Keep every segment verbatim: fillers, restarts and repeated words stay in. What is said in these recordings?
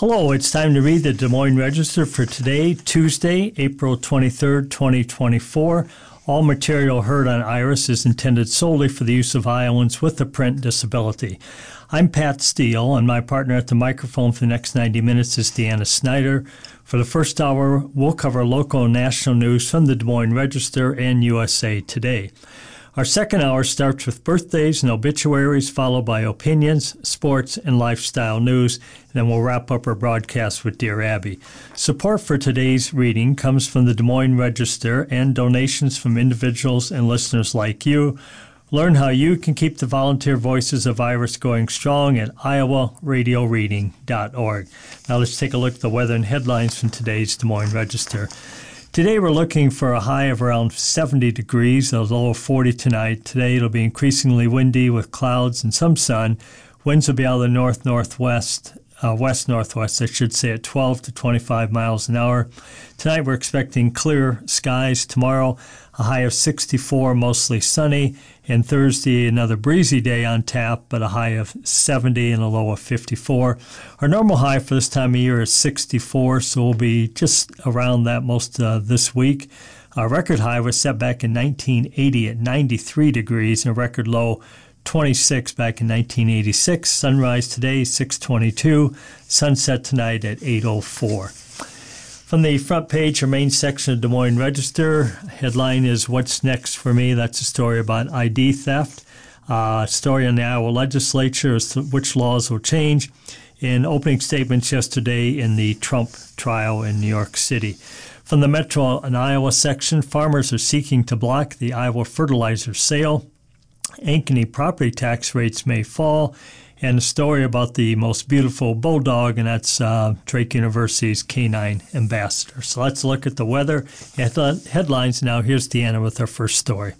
Hello, it's time to read the Des Moines Register for today, Tuesday, April twenty-third, twenty twenty-four. All material heard on Iris is intended solely for the use of Iowans with a print disability. I'm Pat Steele, and my partner at the microphone for the next ninety minutes is Deanna Snyder. For the first hour, we'll cover local and national news from the Des Moines Register and U S A Today. Our second hour starts with birthdays and obituaries, followed by opinions, sports, and lifestyle news. And then we'll wrap up our broadcast with Dear Abby. Support for today's reading comes from the Des Moines Register and donations from individuals and listeners like you. Learn how you can keep the volunteer voices of Iris going strong at iowa radio reading dot org. Now let's take a look at the weather and headlines from today's Des Moines Register. Today we're looking for a high of around seventy degrees, a low of forty tonight. Today it'll be increasingly windy with clouds and some sun. Winds will be out of the north-northwest, uh, west-northwest, I should say, at twelve to twenty-five miles an hour. Tonight we're expecting clear skies. Tomorrow a high of sixty-four, mostly sunny. And Thursday, another breezy day on tap, but a high of seventy and a low of fifty-four. Our normal high for this time of year is sixty-four, so we'll be just around that most uh, this week. Our record high was set back in nineteen eighty at ninety-three degrees, and a record low twenty-six back in nineteen eighty-six. Sunrise today, six twenty-two. Sunset tonight at eight oh four. From the front page, our main section of Des Moines Register, headline is What's Next for Me? That's a story about I D theft. Uh, story on the Iowa legislature as to which laws will change. In opening statements yesterday in the Trump trial in New York City. From the Metro and Iowa section, farmers are seeking to block the Iowa fertilizer sale. Ankeny property tax rates may fall. And a story about the most beautiful bulldog, and that's uh, Drake University's canine ambassador. So let's look at the weather headlines now. Here's Deanna with our first story.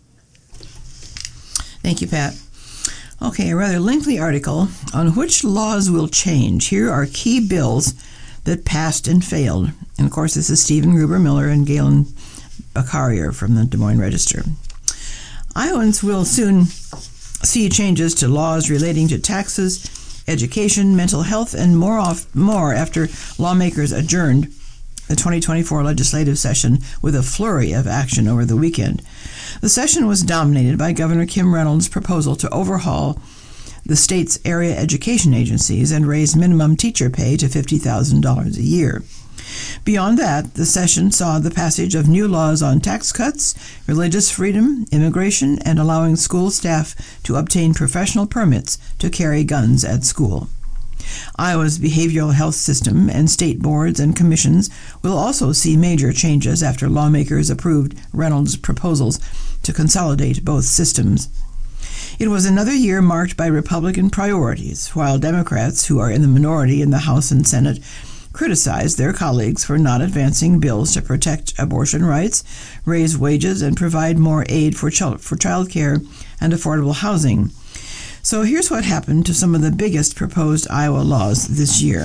Thank you, Pat. Okay, a rather lengthy article on which laws will change. Here are key bills that passed and failed. And, of course, this is Stephen Gruber Miller and Galen Bacarier from the Des Moines Register. Iowans will soon see changes to laws relating to taxes, education, mental health, and more off, more after lawmakers adjourned the twenty twenty-four legislative session with a flurry of action over the weekend. The session was dominated by Governor Kim Reynolds' proposal to overhaul the state's area education agencies and raise minimum teacher pay to fifty thousand dollars a year. Beyond that, the session saw the passage of new laws on tax cuts, religious freedom, immigration, and allowing school staff to obtain professional permits to carry guns at school. Iowa's behavioral health system and state boards and commissions will also see major changes after lawmakers approved Reynolds' proposals to consolidate both systems. It was another year marked by Republican priorities, while Democrats, who are in the minority in the House and Senate, criticized their colleagues for not advancing bills to protect abortion rights, raise wages, and provide more aid for child for child care and affordable housing. So here's what happened to some of the biggest proposed Iowa laws this year.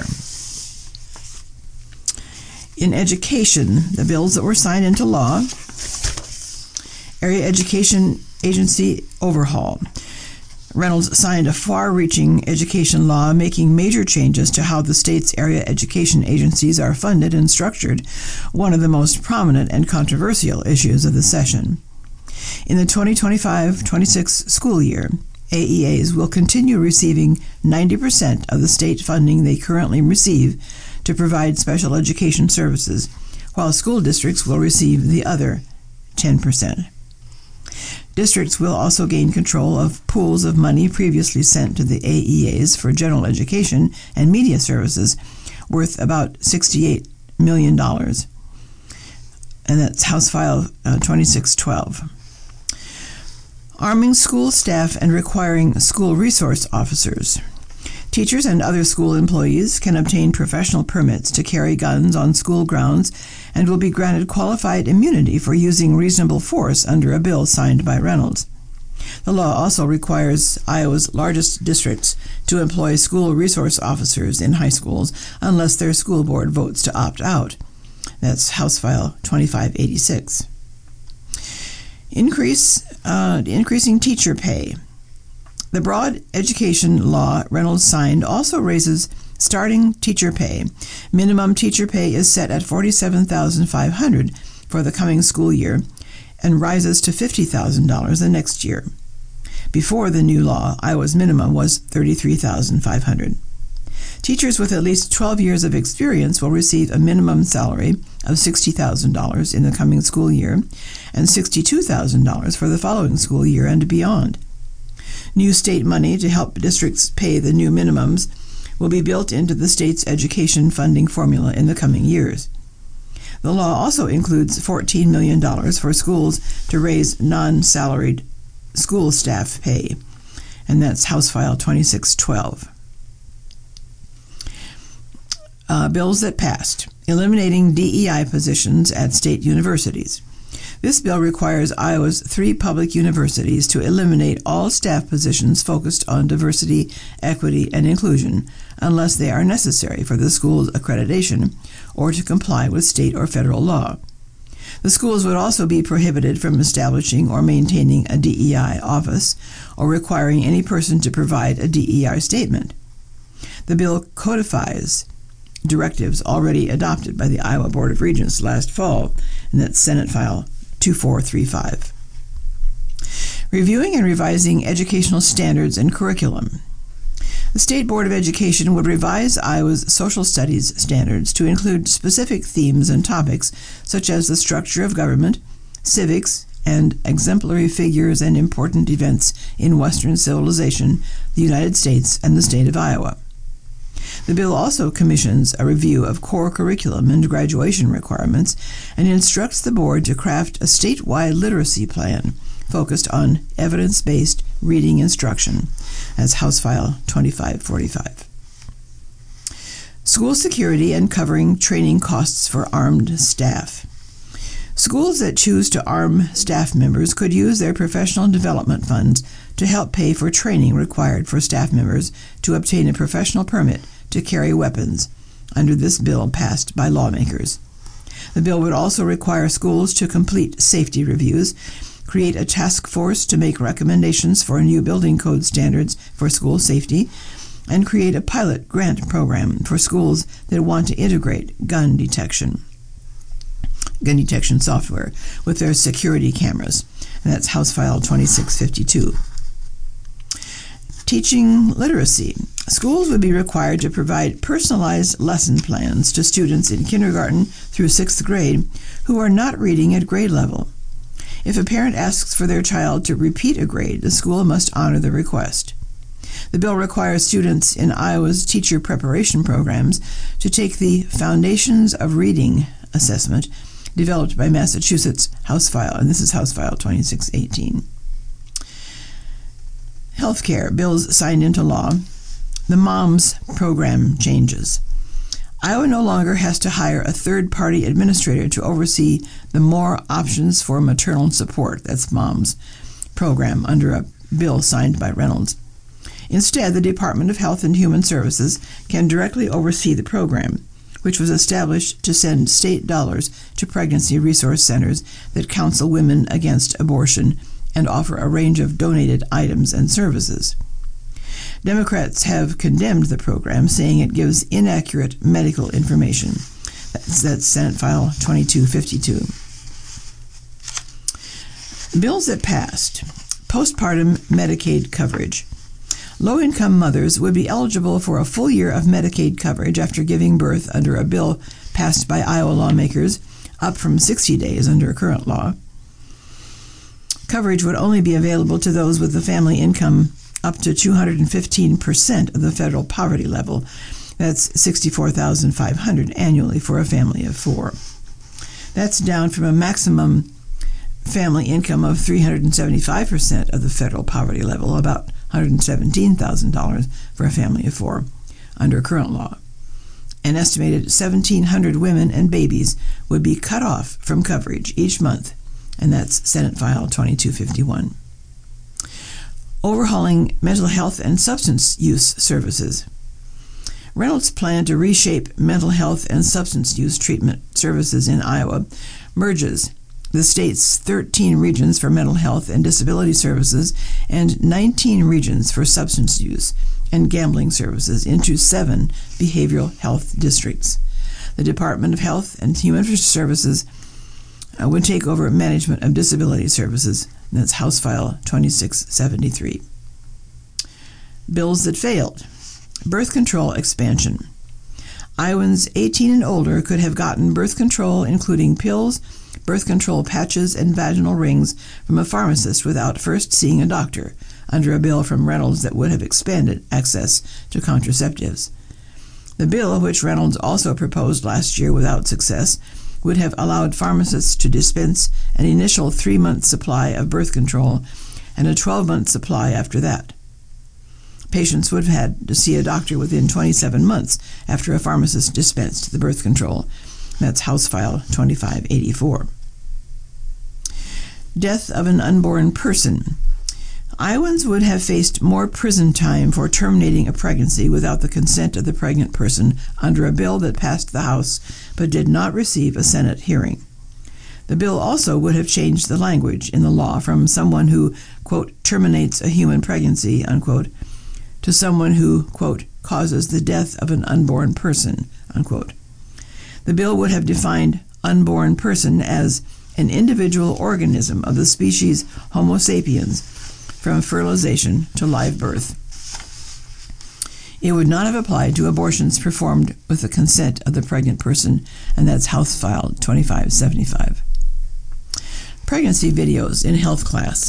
In education, the bills that were signed into law: Area Education Agency overhaul. Reynolds signed a far-reaching education law making major changes to how the state's area education agencies are funded and structured, one of the most prominent and controversial issues of the session. In the twenty twenty-five twenty-six school year, A E As will continue receiving ninety percent of the state funding they currently receive to provide special education services, while school districts will receive the other ten percent. Districts will also gain control of pools of money previously sent to the A E As for general education and media services, worth about sixty-eight million dollars. And that's House File uh, twenty-six twelve. Arming school staff and requiring school resource officers. Teachers and other school employees can obtain professional permits to carry guns on school grounds and will be granted qualified immunity for using reasonable force under a bill signed by Reynolds. The law also requires Iowa's largest districts to employ school resource officers in high schools unless their school board votes to opt out. That's House File twenty-five eighty-six. Increase, uh, increasing teacher pay. The broad education law Reynolds signed also raises Starting teacher pay. Minimum teacher pay is set at forty-seven thousand five hundred dollars for the coming school year and rises to fifty thousand dollars the next year. Before the new law, Iowa's minimum was thirty-three thousand five hundred dollars. Teachers with at least twelve years of experience will receive a minimum salary of sixty thousand dollars in the coming school year and sixty-two thousand dollars for the following school year and beyond. New state money to help districts pay the new minimums will be built into the state's education funding formula in the coming years. The law also includes fourteen million dollars for schools to raise non-salaried school staff pay, and that's House File twenty-six twelve. Uh, bills that passed. Eliminating D E I positions at state universities. This bill requires Iowa's three public universities to eliminate all staff positions focused on diversity, equity, and inclusion unless they are necessary for the school's accreditation or to comply with state or federal law. The schools would also be prohibited from establishing or maintaining a D E I office or requiring any person to provide a D E I statement. The bill codifies directives already adopted by the Iowa Board of Regents last fall, and that's Senate File twenty-four thirty-five. Reviewing and revising educational standards and curriculum. The State Board of Education would revise Iowa's social studies standards to include specific themes and topics such as the structure of government, civics, and exemplary figures and important events in Western civilization, the United States, and the state of Iowa. The bill also commissions a review of core curriculum and graduation requirements and instructs the board to craft a statewide literacy plan focused on evidence-based reading instruction, as House File twenty-five forty-five. School security and covering training costs for armed staff. Schools that choose to arm staff members could use their professional development funds to help pay for training required for staff members to obtain a professional permit to carry weapons under this bill passed by lawmakers. The bill would also require schools to complete safety reviews, create a task force to make recommendations for new building code standards for school safety, and create a pilot grant program for schools that want to integrate gun detection gun detection software with their security cameras. And that's House File twenty-six fifty-two. Teaching literacy. Schools would be required to provide personalized lesson plans to students in kindergarten through sixth grade who are not reading at grade level. If a parent asks for their child to repeat a grade, the school must honor the request. The bill requires students in Iowa's teacher preparation programs to take the Foundations of Reading assessment developed by Massachusetts House File, and this is House File twenty-six eighteen. Healthcare bills signed into law. The MOMS program changes. Iowa no longer has to hire a third-party administrator to oversee the More Options for Maternal Support, that's MOMS, program under a bill signed by Reynolds. Instead, the Department of Health and Human Services can directly oversee the program, which was established to send state dollars to pregnancy resource centers that counsel women against abortion and offer a range of donated items and services. Democrats have condemned the program, saying it gives inaccurate medical information. That's, that's Senate File twenty-two fifty-two. Bills that passed. Postpartum Medicaid coverage. Low-income mothers would be eligible for a full year of Medicaid coverage after giving birth under a bill passed by Iowa lawmakers, up from sixty days under current law. Coverage would only be available to those with a family income up to two hundred fifteen percent of the federal poverty level. That's sixty-four thousand five hundred dollars annually for a family of four. That's down from a maximum family income of three hundred seventy-five percent of the federal poverty level, about one hundred seventeen thousand dollars for a family of four, under current law. An estimated seventeen hundred women and babies would be cut off from coverage each month, and that's Senate File twenty-two fifty-one. Overhauling mental health and substance use services. Reynolds' plan to reshape mental health and substance use treatment services in Iowa merges the state's thirteen regions for mental health and disability services and nineteen regions for substance use and gambling services into seven behavioral health districts. The Department of Health and Human Services uh, would take over management of disability services. And that's House File twenty-six seventy-three. Bills that failed. Birth control expansion. Iowans eighteen and older could have gotten birth control, including pills, birth control patches, and vaginal rings from a pharmacist without first seeing a doctor, under a bill from Reynolds that would have expanded access to contraceptives. The bill, which Reynolds also proposed last year without success, would have allowed pharmacists to dispense an initial three-month supply of birth control and a twelve-month supply after that. Patients would have had to see a doctor within twenty-seven months after a pharmacist dispensed the birth control. That's House File twenty-five eighty-four. Death of an unborn person. Iowans would have faced more prison time for terminating a pregnancy without the consent of the pregnant person under a bill that passed the House but did not receive a Senate hearing. The bill also would have changed the language in the law from someone who, quote, terminates a human pregnancy, unquote, to someone who, quote, causes the death of an unborn person, unquote. The bill would have defined unborn person as an individual organism of the species Homo sapiens from fertilization to live birth. It would not have applied to abortions performed with the consent of the pregnant person, and that's House File twenty-five seventy-five. Pregnancy videos in health class.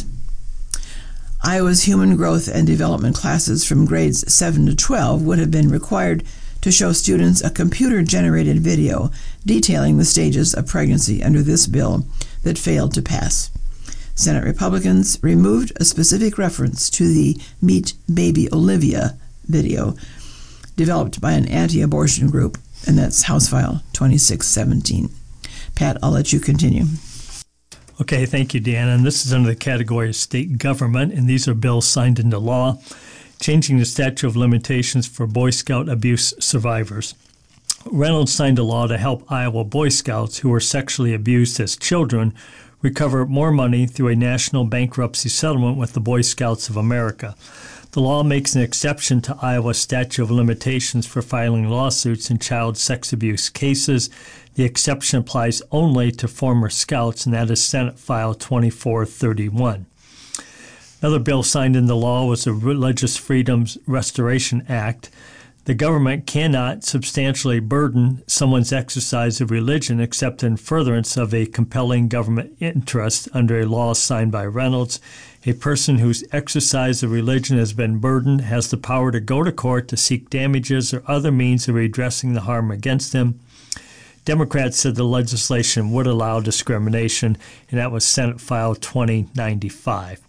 Iowa's human growth and development classes from grades seven to twelve would have been required to show students a computer-generated video detailing the stages of pregnancy under this bill that failed to pass. Senate Republicans removed a specific reference to the Meet Baby Olivia video developed by an anti-abortion group, and that's House File twenty-six seventeen. Pat, I'll let you continue. Okay, thank you, Deanna. And this is under the category of state government, and these are bills signed into law, changing the statute of limitations for Boy Scout abuse survivors. Reynolds signed a law to help Iowa Boy Scouts who were sexually abused as children recover more money through a national bankruptcy settlement with the Boy Scouts of America. The law makes an exception to Iowa's statute of limitations for filing lawsuits in child sex abuse cases. The exception applies only to former Scouts, and that is Senate File twenty-four thirty-one. Another bill signed into law was the Religious Freedoms Restoration Act. The government cannot substantially burden someone's exercise of religion except in furtherance of a compelling government interest under a law signed by Reynolds. A person whose exercise of religion has been burdened has the power to go to court to seek damages or other means of redressing the harm against him. Democrats said the legislation would allow discrimination, and that was Senate File twenty ninety-five.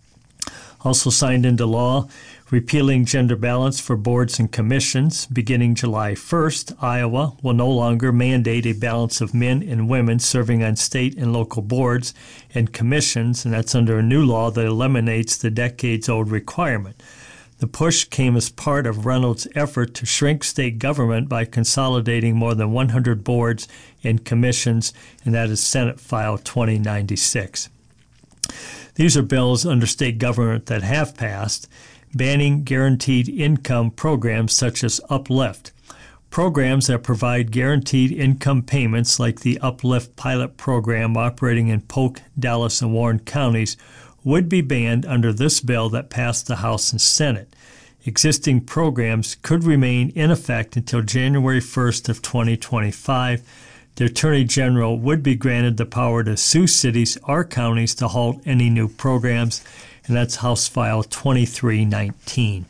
Also signed into law, repealing gender balance for boards and commissions. Beginning July first, Iowa will no longer mandate a balance of men and women serving on state and local boards and commissions, and that's under a new law that eliminates the decades-old requirement. The push came as part of Reynolds' effort to shrink state government by consolidating more than one hundred boards and commissions, and that is Senate File twenty ninety-six. These are bills under state government that have passed, banning guaranteed income programs such as Uplift. Programs that provide guaranteed income payments like the Uplift pilot program operating in Polk, Dallas, and Warren counties would be banned under this bill that passed the House and Senate. Existing programs could remain in effect until January first of twenty twenty-five. The Attorney General would be granted the power to sue cities or counties to halt any new programs, and that's House File twenty-three nineteen.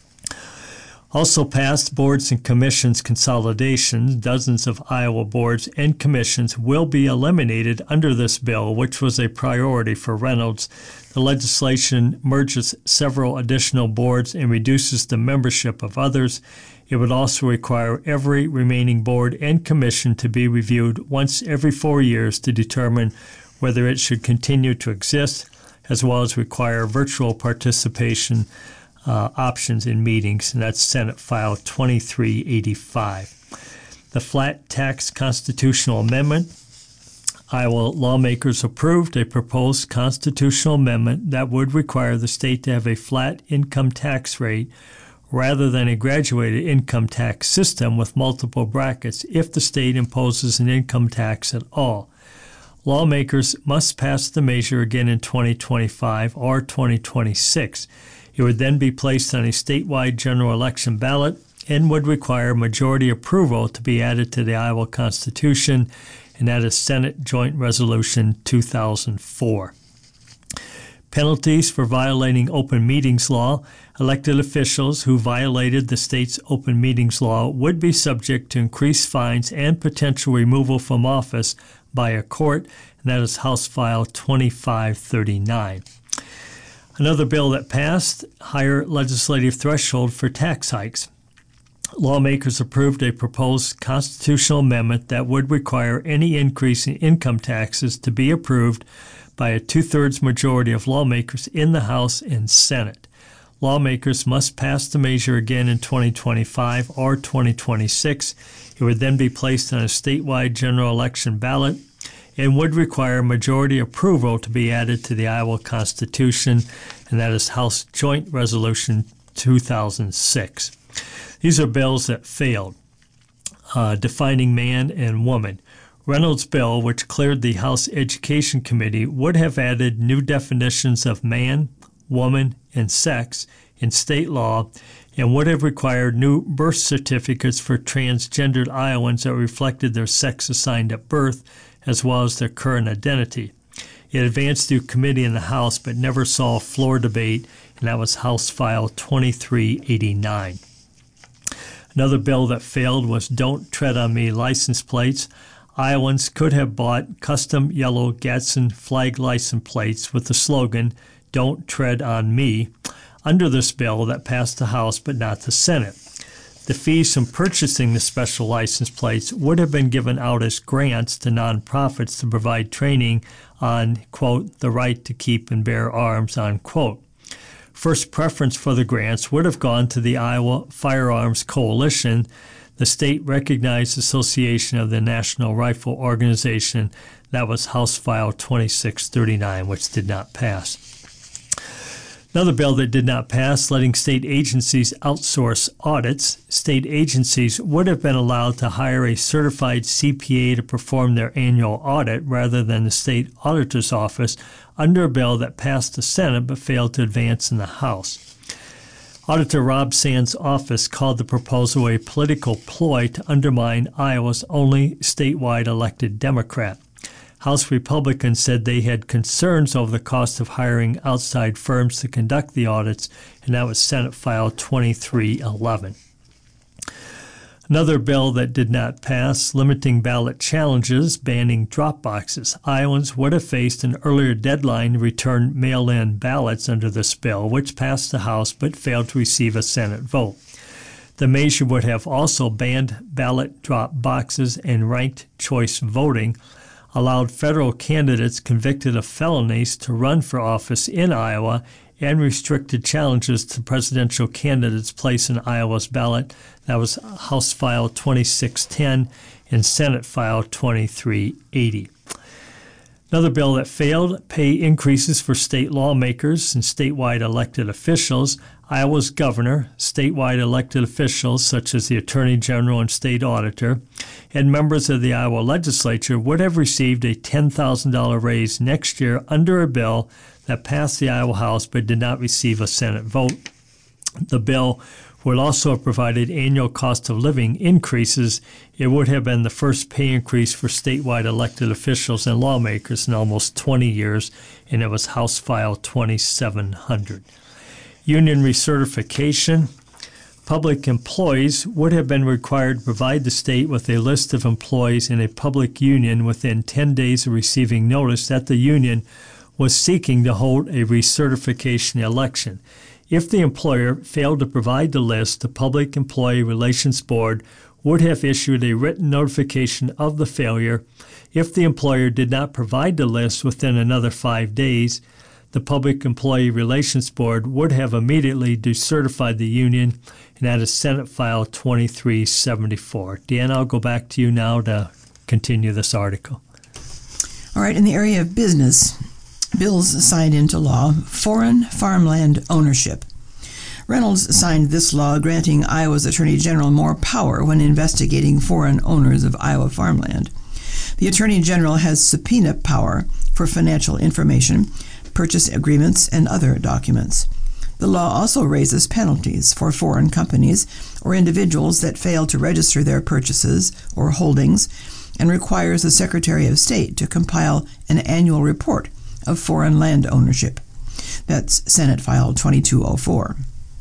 Also passed boards and commissions consolidation. Dozens of Iowa boards and commissions will be eliminated under this bill, which was a priority for Reynolds. The legislation merges several additional boards and reduces the membership of others. It would also require every remaining board and commission to be reviewed once every four years to determine whether it should continue to exist, as well as require virtual participation uh, options in meetings, and that's Senate File twenty-three eighty-five. The Flat Tax Constitutional Amendment. Iowa lawmakers approved a proposed constitutional amendment that would require the state to have a flat income tax rate rather than a graduated income tax system with multiple brackets if the state imposes an income tax at all. Lawmakers must pass the measure again in twenty twenty-five or twenty twenty-six. It would then be placed on a statewide general election ballot and would require majority approval to be added to the Iowa Constitution, and that is Senate Joint Resolution two thousand four. Penalties for violating open meetings law. Elected officials who violated the state's open meetings law would be subject to increased fines and potential removal from office by a court, and that is House File twenty-five thirty-nine. Another bill that passed, higher legislative threshold for tax hikes. Lawmakers approved a proposed constitutional amendment that would require any increase in income taxes to be approved by a two-thirds majority of lawmakers in the House and Senate. Lawmakers must pass the measure again in twenty twenty-five or twenty twenty-six. It would then be placed on a statewide general election ballot and would require majority approval to be added to the Iowa Constitution, and that is House Joint Resolution two thousand six. These are bills that failed. Uh, defining man and woman. Reynolds' bill, which cleared the House Education Committee, would have added new definitions of man, woman, and sex in state law and would have required new birth certificates for transgendered Iowans that reflected their sex assigned at birth as well as their current identity. It advanced through committee in the House but never saw a floor debate, and that was House File twenty-three eighty-nine. Another bill that failed was Don't Tread on Me license plates. Iowans could have bought custom yellow Gadsden flag license plates with the slogan, Don't Tread on Me, under this bill that passed the House but not the Senate. The fees from purchasing the special license plates would have been given out as grants to nonprofits to provide training on, quote, the right to keep and bear arms, unquote. First preference for the grants would have gone to the Iowa Firearms Coalition, the state-recognized association of the National Rifle Organization. That was House File twenty-six thirty-nine, which did not pass. Another bill that did not pass, letting state agencies outsource audits. State agencies would have been allowed to hire a certified C P A to perform their annual audit rather than the state auditor's office under a bill that passed the Senate but failed to advance in the House. Auditor Rob Sands' office called the proposal a political ploy to undermine Iowa's only statewide elected Democrat. House Republicans said they had concerns over the cost of hiring outside firms to conduct the audits, and that was Senate File twenty-three eleven. Another bill that did not pass, limiting ballot challenges, banning drop boxes. Iowans would have faced an earlier deadline to return mail-in ballots under this bill, which passed the House but failed to receive a Senate vote. The measure would have also banned ballot drop boxes and ranked choice voting, allowed federal candidates convicted of felonies to run for office in Iowa, and restricted challenges to presidential candidates placed in Iowa's ballot. That was House File twenty-six ten and Senate File twenty-three eighty. Another bill that failed, pay increases for state lawmakers and statewide elected officials. Iowa's governor, statewide elected officials such as the Attorney General and state auditor, and members of the Iowa legislature would have received a ten thousand dollars raise next year under a bill that passed the Iowa House but did not receive a Senate vote. The bill would also have provided annual cost of living increases. It would have been the first pay increase for statewide elected officials and lawmakers in almost twenty years, and it was House File twenty-seven hundred. Union recertification. Public employees would have been required to provide the state with a list of employees in a public union within ten days of receiving notice that the union was seeking to hold a recertification election. If the employer failed to provide the list, the Public Employee Relations Board would have issued a written notification of the failure. If the employer did not provide the list within another five days, the Public Employee Relations Board would have immediately decertified the union, and that is Senate File twenty-three seventy-four. Dan, I'll go back to you now to continue this article. All right, in the area of business, bills signed into law, foreign farmland ownership. Reynolds signed this law granting Iowa's Attorney General more power when investigating foreign owners of Iowa farmland. The Attorney General has subpoena power for financial information, purchase agreements, and other documents. The law also raises penalties for foreign companies or individuals that fail to register their purchases or holdings, and requires the Secretary of State to compile an annual report of foreign land ownership. That's Senate File twenty-two oh four.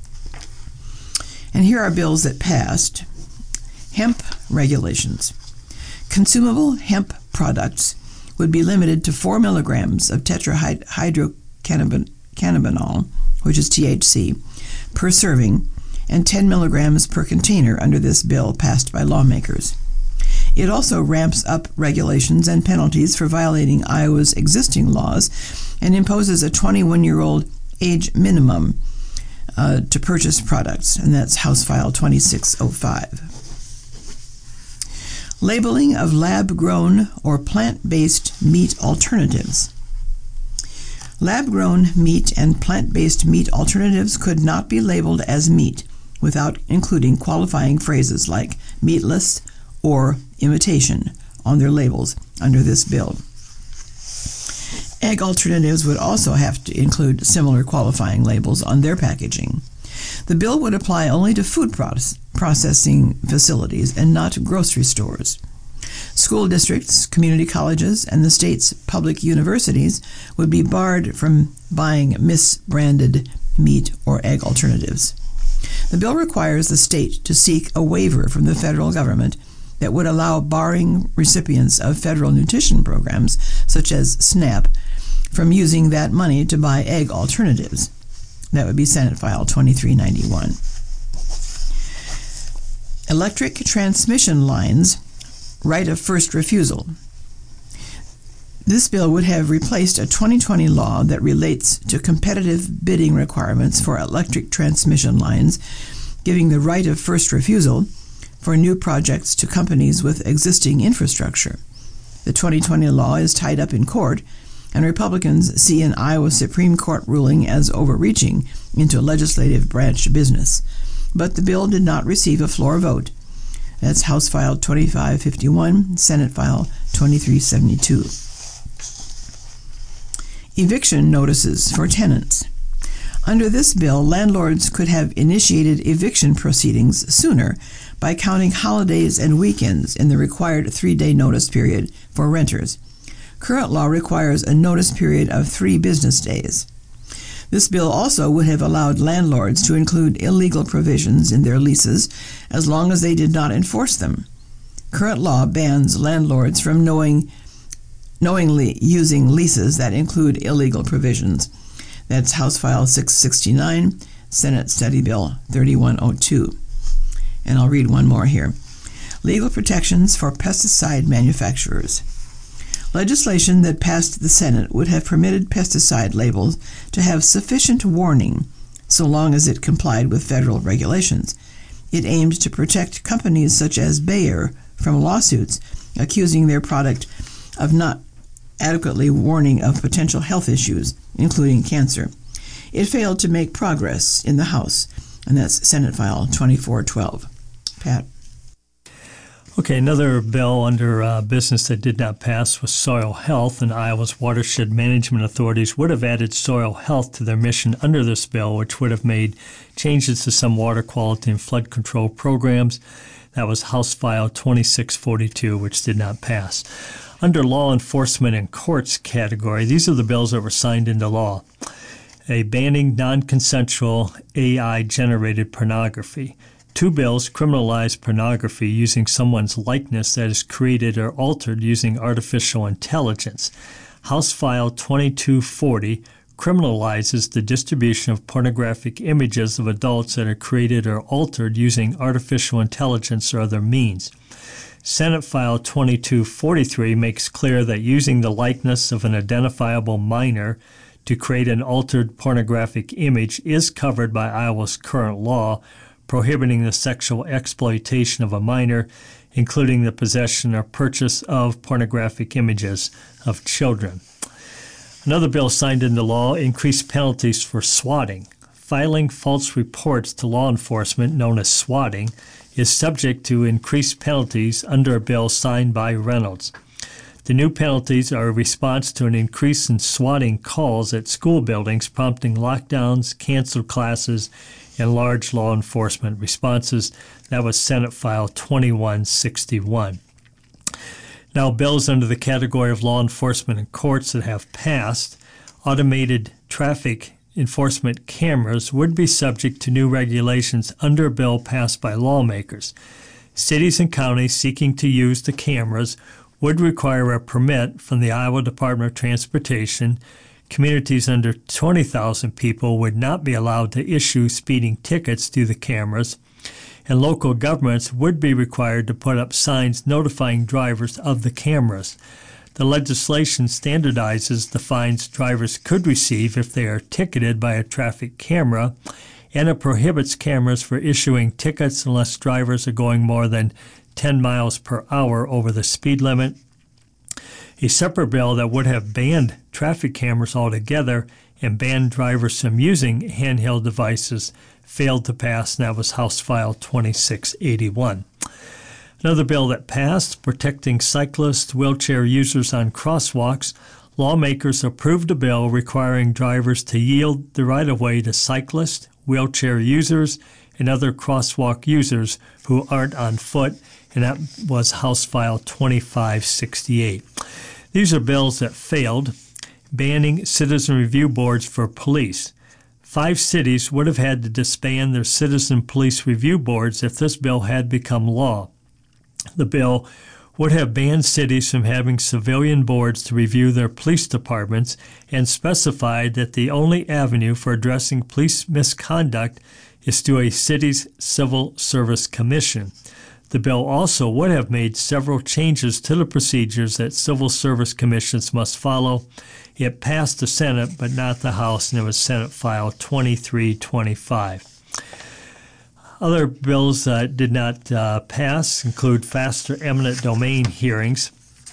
And here are bills that passed. Hemp regulations. Consumable hemp products would be limited to four milligrams of tetrahydrocannabinol, which is T H C, per serving, and ten milligrams per container under this bill passed by lawmakers. It also ramps up regulations and penalties for violating Iowa's existing laws and imposes a twenty-one-year-old age minimum uh, to purchase products, and that's House File twenty-six oh five. Labeling of lab-grown or plant-based meat alternatives. Lab-grown meat and plant-based meat alternatives could not be labeled as meat without including qualifying phrases like meatless or imitation on their labels under this bill. Egg alternatives would also have to include similar qualifying labels on their packaging. The bill would apply only to food process processing facilities and not grocery stores. School districts, community colleges, and the state's public universities would be barred from buying misbranded meat or egg alternatives. The bill requires the state to seek a waiver from the federal government that would allow barring recipients of federal nutrition programs, such as SNAP, from using that money to buy egg alternatives. That would be Senate File twenty-three ninety-one. Electric transmission lines, right of first refusal. This bill would have replaced a twenty twenty law that relates to competitive bidding requirements for electric transmission lines, giving the right of first refusal for new projects to companies with existing infrastructure. The twenty twenty law is tied up in court, and Republicans see an Iowa Supreme Court ruling as overreaching into legislative branch business. But the bill did not receive a floor vote. That's House File twenty-five fifty-one, Senate File twenty-three seventy-two. Eviction notices for tenants. Under this bill, landlords could have initiated eviction proceedings sooner by counting holidays and weekends in the required three-day notice period for renters. Current law requires a notice period of three business days. This bill also would have allowed landlords to include illegal provisions in their leases as long as they did not enforce them. Current law bans landlords from knowing, knowingly using leases that include illegal provisions. That's House File six sixty-nine, Senate Study Bill thirty-one oh two. And I'll read one more here. Legal protections for pesticide manufacturers. Legislation that passed the Senate would have permitted pesticide labels to have sufficient warning so long as it complied with federal regulations. It aimed to protect companies such as Bayer from lawsuits accusing their product of not adequately warning of potential health issues, including cancer. It failed to make progress in the House, and that's Senate File twenty-four twelve. Pat. Okay, another bill under uh, business that did not pass was soil health, and Iowa's watershed management authorities would have added soil health to their mission under this bill, which would have made changes to some water quality and flood control programs. That was House File twenty-six forty-two, which did not pass. Under law enforcement and courts category, these are the bills that were signed into law. A banning non-consensual A I-generated pornography. Two bills criminalize pornography using someone's likeness that is created or altered using artificial intelligence. House File twenty-two forty criminalizes the distribution of pornographic images of adults that are created or altered using artificial intelligence or other means. Senate File twenty-two forty-three makes clear that using the likeness of an identifiable minor to create an altered pornographic image is covered by Iowa's current law, prohibiting the sexual exploitation of a minor, including the possession or purchase of pornographic images of children. Another bill signed into law increased penalties for swatting. filing false reports to law enforcement, known as swatting, is subject to increased penalties under a bill signed by Reynolds. The new penalties are a response to an increase in swatting calls at school buildings, prompting lockdowns, canceled classes, and large law enforcement responses. That was Senate File twenty-one sixty-one. Now, bills under the category of law enforcement and courts that have passed, automated traffic enforcement cameras would be subject to new regulations under a bill passed by lawmakers. Cities and counties seeking to use the cameras would require a permit from the Iowa Department of Transportation. Communities under twenty thousand people would not be allowed to issue speeding tickets through the cameras, and local governments would be required to put up signs notifying drivers of the cameras. The legislation standardizes the fines drivers could receive if they are ticketed by a traffic camera, and it prohibits cameras for issuing tickets unless drivers are going more than ten miles per hour over the speed limit. A separate bill that would have banned traffic cameras altogether and banned drivers from using handheld devices failed to pass, and that was House File twenty-six eighty-one. Another bill that passed, protecting cyclists, wheelchair users on crosswalks. Lawmakers approved a bill requiring drivers to yield the right-of-way to cyclists, wheelchair users, and other crosswalk users who aren't on foot, and that was House File twenty-five sixty-eight. These are bills that failed. Banning citizen review boards for police. Five cities would have had to disband their citizen police review boards if this bill had become law. The bill would have banned cities from having civilian boards to review their police departments and specified that the only avenue for addressing police misconduct is through a city's civil service commission. The bill also would have made several changes to the procedures that civil service commissions must follow. It passed the Senate, but not the House, and it was Senate File twenty-three twenty-five. Other bills that uh, did not uh, pass include faster eminent domain hearings.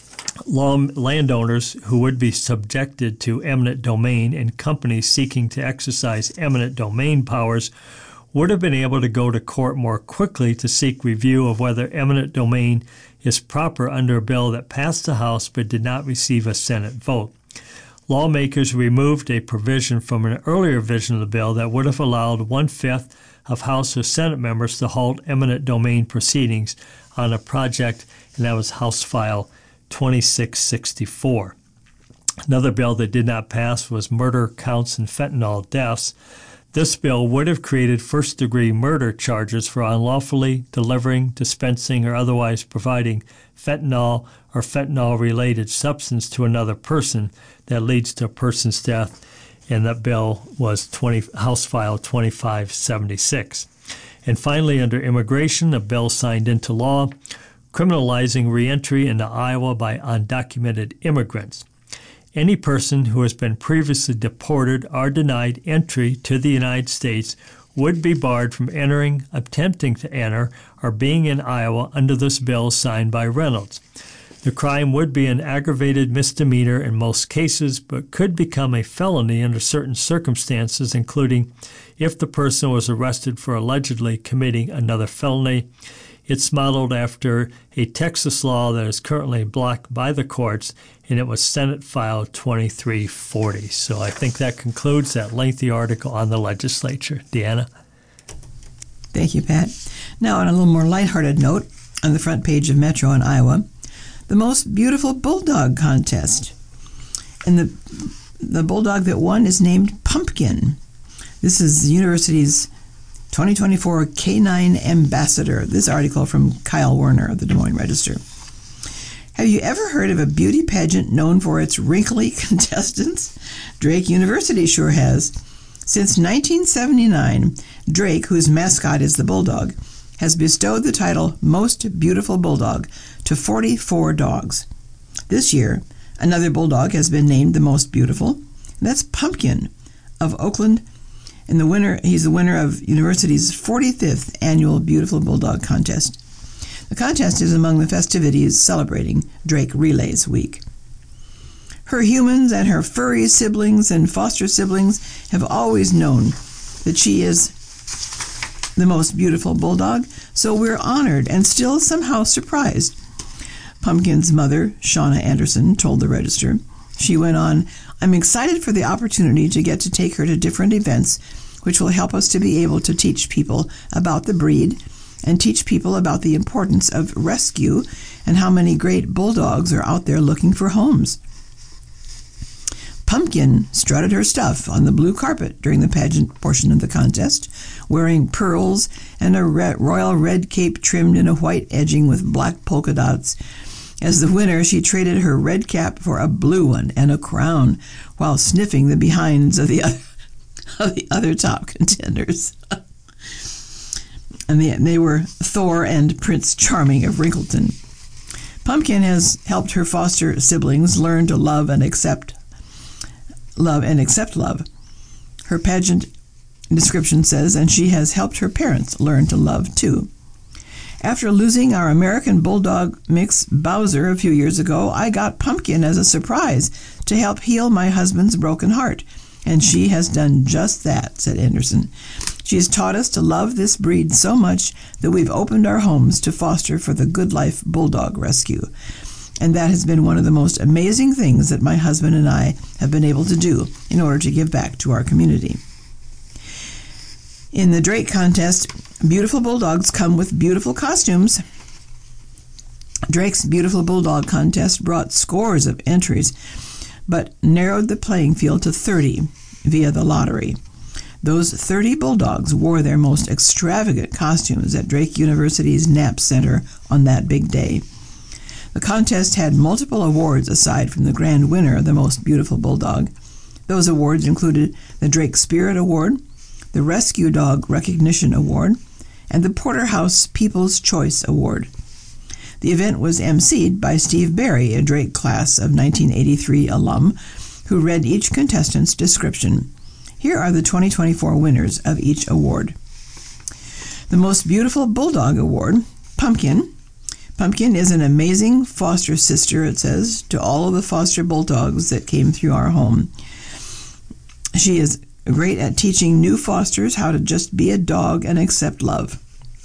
Law, landowners who would be subjected to eminent domain and companies seeking to exercise eminent domain powers would have been able to go to court more quickly to seek review of whether eminent domain is proper under a bill that passed the House but did not receive a Senate vote. Lawmakers removed a provision from an earlier version of the bill that would have allowed one-fifth of House or Senate members to halt eminent domain proceedings on a project, and that was House File twenty-six sixty-four. Another bill that did not pass was murder counts and fentanyl deaths. This bill would have created first-degree murder charges for unlawfully delivering, dispensing, or otherwise providing fentanyl or fentanyl-related substance to another person that leads to a person's death, and that bill was twenty, House File twenty-five seventy-six. And finally, under immigration, a bill signed into law criminalizing reentry into Iowa by undocumented immigrants. Any person who has been previously deported or denied entry to the United States would be barred from entering, attempting to enter, or being in Iowa under this bill signed by Reynolds. The crime would be an aggravated misdemeanor in most cases, but could become a felony under certain circumstances, including if the person was arrested for allegedly committing another felony. It's modeled after a Texas law that is currently blocked by the courts, and it was Senate File twenty-three forty. So I think that concludes that lengthy article on the legislature. Deanna? Thank you, Pat. Now, on a little more lighthearted note, on the front page of Metro in Iowa, the most beautiful bulldog contest. And the the bulldog that won is named Pumpkin. This is the university's twenty twenty-four Canine Ambassador. This article from Kyle Werner of the Des Moines Register. Have you ever heard of a beauty pageant known for its wrinkly contestants? Drake University sure has. Since nineteen seventy-nine, Drake, whose mascot is the bulldog, has bestowed the title Most Beautiful Bulldog to forty-four dogs. This year, another bulldog has been named the Most Beautiful, and that's Pumpkin of Oakland. And the winner, he's the winner of university's forty-fifth annual Beautiful Bulldog Contest. The contest is among the festivities celebrating Drake Relays Week. Her humans and her furry siblings and foster siblings have always known that she is the most beautiful bulldog, so we're honored and still somehow surprised. Pumpkin's mother, Shauna Anderson, told the Register. She went on, I'm excited for the opportunity to get to take her to different events, which will help us to be able to teach people about the breed and teach people about the importance of rescue and how many great bulldogs are out there looking for homes. Pumpkin strutted her stuff on the blue carpet during the pageant portion of the contest, wearing pearls and a red, royal red cape trimmed in a white edging with black polka dots. As the winner, she traded her red cap for a blue one and a crown, while sniffing the behinds of the other, of the other top contenders. And they, they were Thor and Prince Charming of Wrinkleton. Pumpkin has helped her foster siblings learn to love and accept love and accept love. Her pageant description says, and she has helped her parents learn to love too. After losing our American Bulldog mix Bowser a few years ago, I got Pumpkin as a surprise to help heal my husband's broken heart, and she has done just that, said Anderson. She has taught us to love this breed so much that we've opened our homes to foster for the Good Life Bulldog Rescue. And that has been one of the most amazing things that my husband and I have been able to do in order to give back to our community. In the Drake contest, beautiful bulldogs come with beautiful costumes. Drake's Beautiful Bulldog contest brought scores of entries, but narrowed the playing field to thirty via the lottery. Those thirty bulldogs wore their most extravagant costumes at Drake University's Knapp Center on that big day. The contest had multiple awards aside from the grand winner of the most beautiful bulldog. Those awards included the Drake Spirit Award, the Rescue Dog Recognition Award, and the Porterhouse People's Choice Award. The event was emceed by Steve Berry, a Drake class of nineteen eighty-three alum, who read each contestant's description. Here are the twenty twenty-four winners of each award. The Most Beautiful Bulldog Award, Pumpkin. Pumpkin is an amazing foster sister, it says, to all of the foster bulldogs that came through our home. She is great at teaching new fosters how to just be a dog and accept love.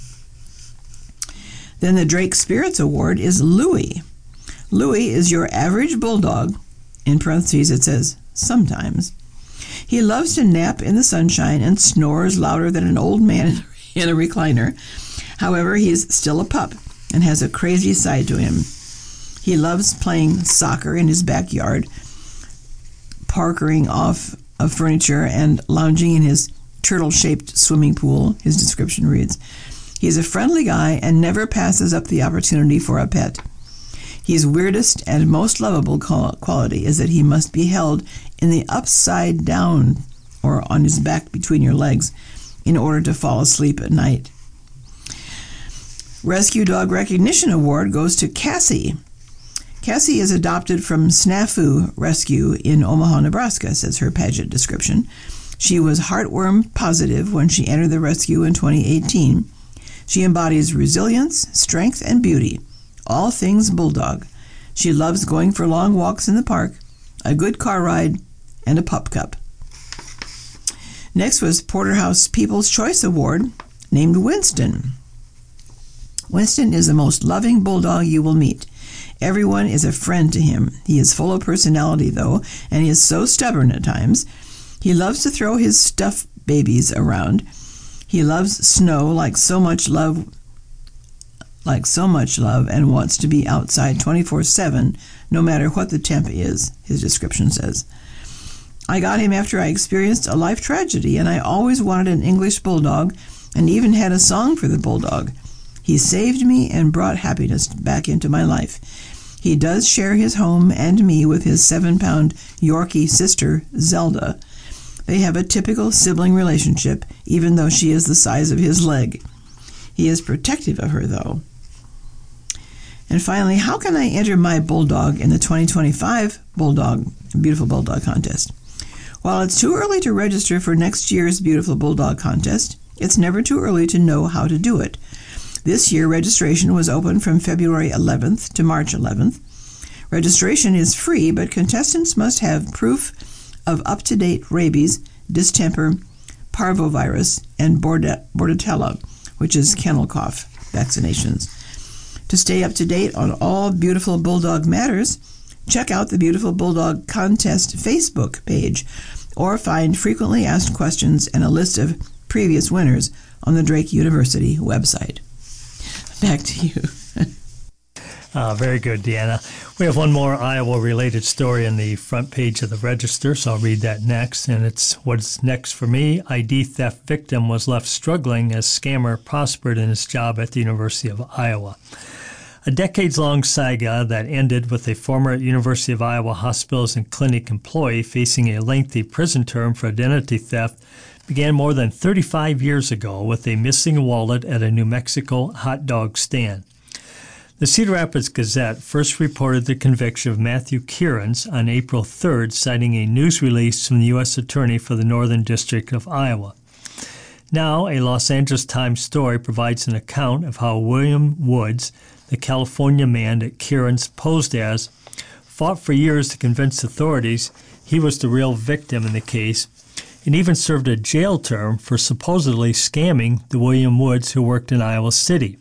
Then the Drake Spirits Award is Louie. Louie is your average bulldog. In parentheses it says, sometimes. He loves to nap in the sunshine and snores louder than an old man in a recliner. However, he is still a pup and has a crazy side to him. He loves playing soccer in his backyard, parkering off of furniture and lounging in his turtle-shaped swimming pool, his description reads. He is a friendly guy and never passes up the opportunity for a pet. His weirdest and most lovable quality is that he must be held in the upside down or on his back between your legs in order to fall asleep at night. Rescue Dog Recognition Award goes to Cassie. Cassie is adopted from Snafu Rescue in Omaha, Nebraska, says her pageant description. She was heartworm positive when she entered the rescue in twenty eighteen. She embodies resilience, strength, and beauty, all things bulldog. She loves going for long walks in the park, a good car ride, and a pup cup. Next was Porterhouse People's Choice Award, named Winston. Winston is the most loving bulldog you will meet. Everyone is a friend to him. He is full of personality, though, and he is so stubborn at times. He loves to throw his stuffed babies around. He loves snow like so much love, like so much love, and wants to be outside twenty-four seven, no matter what the temp is, his description says. I got him after I experienced a life tragedy, and I always wanted an English bulldog, and even had a song for the bulldog. He saved me and brought happiness back into my life. He does share his home and me with his seven-pound Yorkie sister, Zelda. They have a typical sibling relationship, even though she is the size of his leg. He is protective of her, though. And finally, how can I enter my bulldog in the twenty twenty-five Bulldog Beautiful Bulldog Contest? While it's too early to register for next year's Beautiful Bulldog Contest, it's never too early to know how to do it. This year, registration was open from February eleventh to March eleventh. Registration is free, but contestants must have proof of up-to-date rabies, distemper, parvovirus, and Bordetella, which is kennel cough vaccinations. To stay up to date on all Beautiful Bulldog matters, check out the Beautiful Bulldog Contest Facebook page, or find frequently asked questions and a list of previous winners on the Drake University website. Back to you. Uh, very good, Deanna. We have one more Iowa-related story in the front page of the Register, so I'll read that next. And it's what's next for me. I D theft victim was left struggling as scammer prospered in his job at the University of Iowa. A decades-long saga that ended with a former University of Iowa Hospitals and Clinic employee facing a lengthy prison term for identity theft began more than thirty-five years ago with a missing wallet at a New Mexico hot dog stand. The Cedar Rapids Gazette first reported the conviction of Matthew Kierans on April third, citing a news release from the U S Attorney for the Northern District of Iowa. Now, a Los Angeles Times story provides an account of how William Woods, the California man that Kierans posed as, fought for years to convince authorities he was the real victim in the case, and even served a jail term for supposedly scamming the William Woods who worked in Iowa City.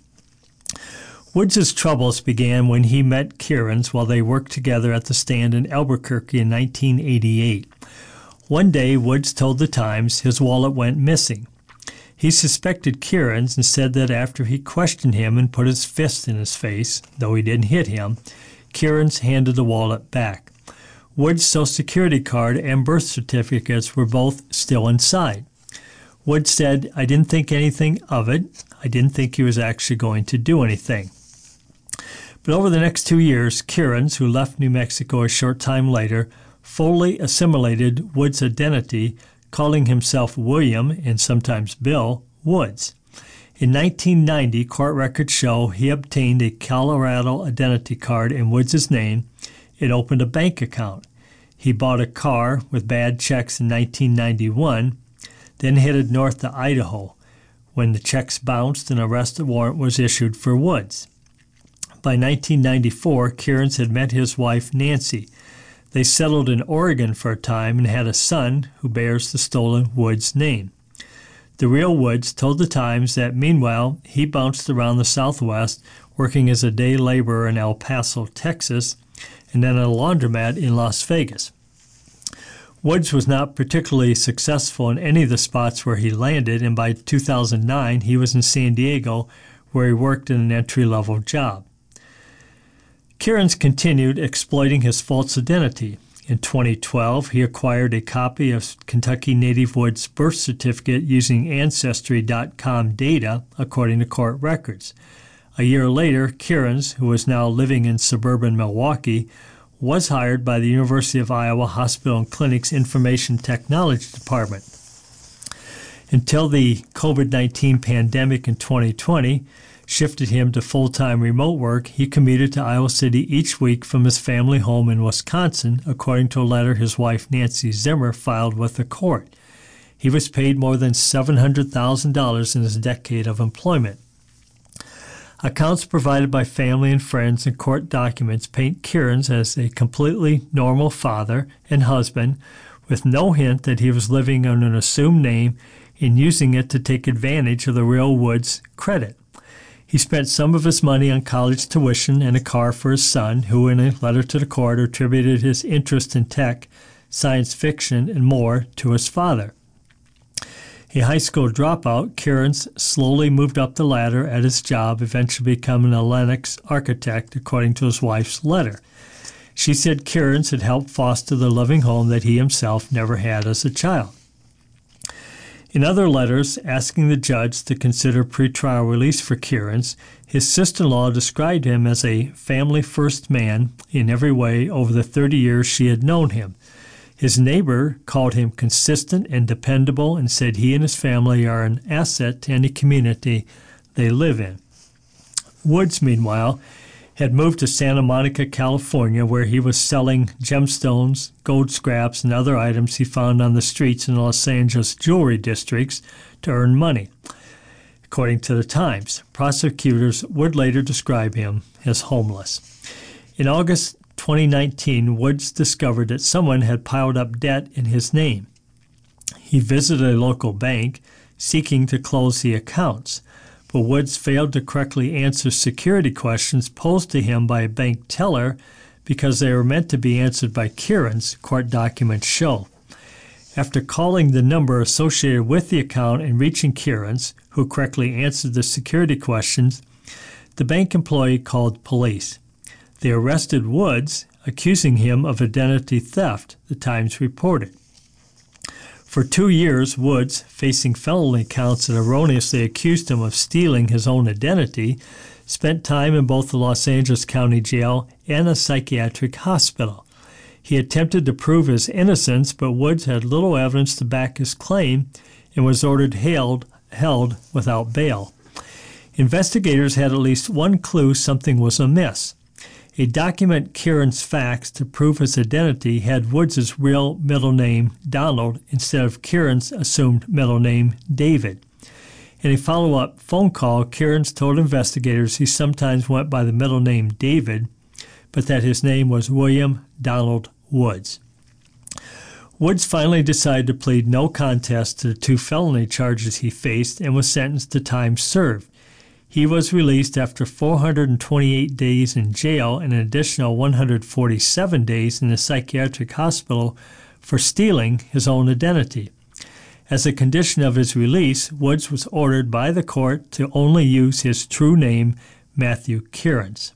Woods' troubles began when he met Kierans while they worked together at the stand in Albuquerque in nineteen eighty-eight. One day, Woods told the Times his wallet went missing. He suspected Kierans and said that after he questioned him and put his fist in his face, though he didn't hit him, Kierans handed the wallet back. Woods' Social Security card and birth certificates were both still inside. Woods said, "I didn't think anything of it. I didn't think he was actually going to do anything." But over the next two years, Kierans, who left New Mexico a short time later, fully assimilated Woods' identity, calling himself William, and sometimes Bill, Woods. In nineteen ninety, court records show he obtained a Colorado identity card in Woods' name and opened a bank account. He bought a car with bad checks in nineteen ninety-one, then headed north to Idaho, when the checks bounced and an arrest warrant was issued for Woods. By nineteen ninety-four, Kierans had met his wife, Nancy. They settled in Oregon for a time and had a son who bears the stolen Woods name. The real Woods told the Times that meanwhile he bounced around the Southwest working as a day laborer in El Paso, Texas, and then at a laundromat in Las Vegas. Woods was not particularly successful in any of the spots where he landed, and by two thousand nine he was in San Diego where he worked in an entry-level job. Kierans continued exploiting his false identity. In twenty twelve, he acquired a copy of Kentucky native Woods' birth certificate using Ancestry dot com data, according to court records. A year later, Kierans, who was now living in suburban Milwaukee, was hired by the University of Iowa Hospital and Clinic's Information Technology Department. Until the COVID nineteen pandemic in twenty twenty shifted him to full-time remote work, he commuted to Iowa City each week from his family home in Wisconsin, according to a letter his wife Nancy Zimmer filed with the court. He was paid more than seven hundred thousand dollars in his decade of employment. Accounts provided by family and friends and court documents paint Kierans as a completely normal father and husband, with no hint that he was living on an assumed name and using it to take advantage of the real Woods' credit. He spent some of his money on college tuition and a car for his son, who in a letter to the court attributed his interest in tech, science fiction, and more to his father. A high school dropout, Kierans slowly moved up the ladder at his job, eventually becoming a Linux architect, according to his wife's letter. She said Kierans had helped foster the loving home that he himself never had as a child. In other letters asking the judge to consider pretrial release for Kierans, his sister-in-law described him as a family-first man in every way over the thirty years she had known him. His neighbor called him consistent and dependable and said he and his family are an asset to any community they live in. Woods, meanwhile, had moved to Santa Monica, California, where he was selling gemstones, gold scraps, and other items he found on the streets in Los Angeles jewelry districts to earn money. According to the Times, prosecutors would later describe him as homeless. In August twenty nineteen, Woods discovered that someone had piled up debt in his name. He visited a local bank seeking to close the accounts, but Woods failed to correctly answer security questions posed to him by a bank teller because they were meant to be answered by Kierans, court documents show. After calling the number associated with the account and reaching Kierans, who correctly answered the security questions, the bank employee called police. They arrested Woods, accusing him of identity theft, the Times reported. For two years, Woods, facing felony counts that erroneously accused him of stealing his own identity, spent time in both the Los Angeles County Jail and a psychiatric hospital. He attempted to prove his innocence, but Woods had little evidence to back his claim and was ordered held, held without bail. Investigators had at least one clue something was amiss. A document Kierans faxed to prove his identity had Woods' real middle name, Donald, instead of Kierans' assumed middle name, David. In a follow-up phone call, Kierans told investigators he sometimes went by the middle name David, but that his name was William Donald Woods. Woods finally decided to plead no contest to the two felony charges he faced and was sentenced to time served. He was released after four hundred twenty-eight days in jail and an additional one hundred forty-seven days in a psychiatric hospital for stealing his own identity. As a condition of his release, Woods was ordered by the court to only use his true name, Matthew Kierans.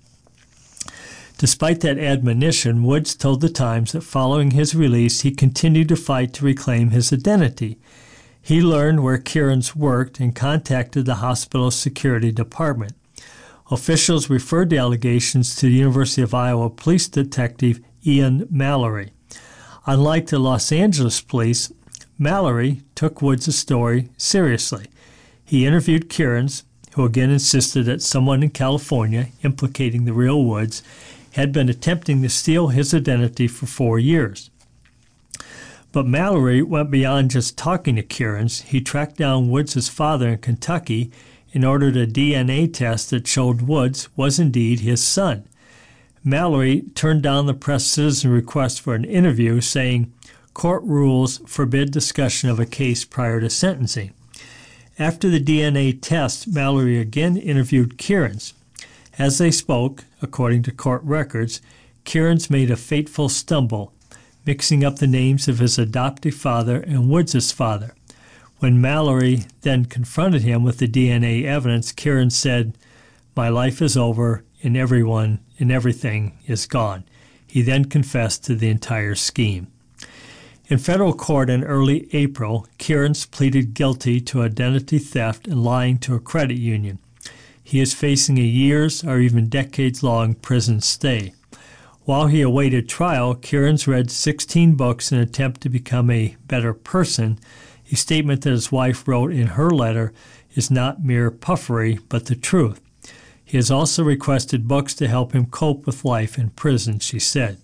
Despite that admonition, Woods told the Times that following his release, he continued to fight to reclaim his identity. He learned where Kierans worked and contacted the hospital's security department. Officials referred the allegations to the University of Iowa police detective Ian Mallory. Unlike the Los Angeles police, Mallory took Woods' story seriously. He interviewed Kierans, who again insisted that someone in California, implicating the real Woods, had been attempting to steal his identity for four years. But Mallory went beyond just talking to Kierans. He tracked down Woods' father in Kentucky and ordered a D N A test that showed Woods was indeed his son. Mallory turned down the press citizen request for an interview, saying, "Court rules forbid discussion of a case prior to sentencing." After the D N A test, Mallory again interviewed Kierans. As they spoke, according to court records, Kierans made a fateful stumble, mixing up the names of his adoptive father and Woods' father. When Mallory then confronted him with the D N A evidence, Kierans said, "My life is over and everyone and everything is gone." He then confessed to the entire scheme. In federal court in early April, Kierans pleaded guilty to identity theft and lying to a credit union. He is facing a years or even decades-long prison stay. While he awaited trial, Kierans read sixteen books in an attempt to become a better person. A statement that his wife wrote in her letter is not mere puffery, but the truth. He has also requested books to help him cope with life in prison, she said.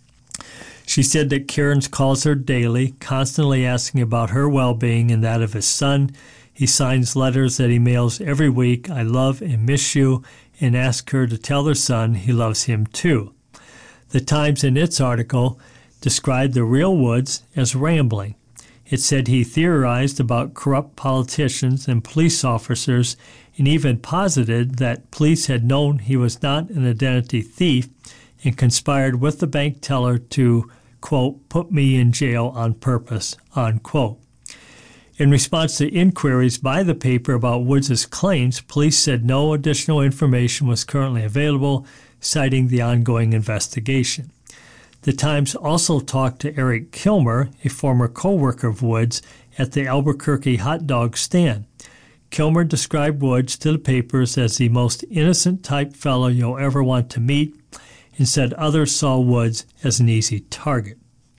She said that Kierans calls her daily, constantly asking about her well-being and that of his son. He signs letters that he mails every week, "I love and miss you," and asks her to tell their son he loves him too. The Times, in its article, described the real Woods as rambling. It said he theorized about corrupt politicians and police officers and even posited that police had known he was not an identity thief and conspired with the bank teller to, quote, "put me in jail on purpose," unquote. In response to inquiries by the paper about Woods' claims, police said no additional information was currently available, citing the ongoing investigation. The Times also talked to Eric Kilmer, a former co-worker of Woods, at the Albuquerque hot dog stand. Kilmer described Woods to the papers as the most innocent type fellow you'll ever want to meet and said others saw Woods as an easy target.